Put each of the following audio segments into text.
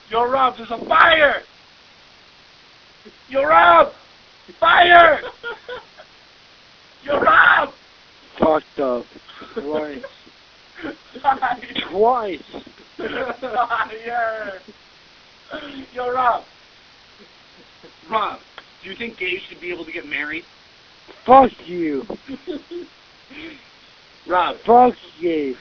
Yo, Rob, there's a fire! Yo, Rob! Fire! Yo, Rob! Fucked up. Twice. Twice. Fire! Yo, Rob. Rob, do you think gays should be able to get married? Fuck you. Rob, Fuck you.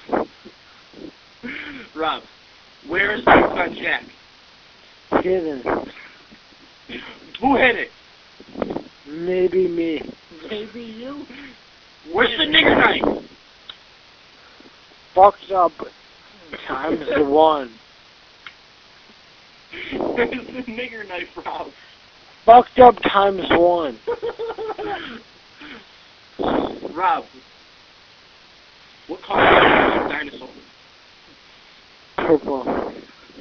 Rob, where is my son Jack? Hidden. Who hit it? Maybe me. Maybe you. Where's the nigger knife? Fucked up times one. Where's the nigger knife, Rob? Fucked up times one. Rob, what color is the dinosaur? Purple.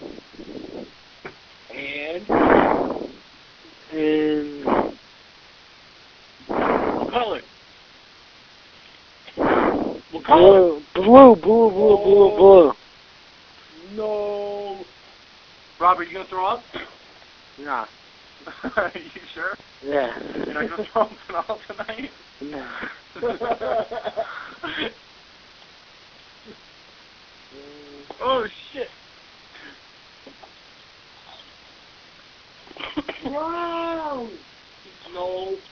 And what color? What color? Blue. No. Rob, are you gonna throw up? Nah. Are you sure? Yeah. You're not gonna throw up at all tonight? Nah. Oh shit. Wow. No.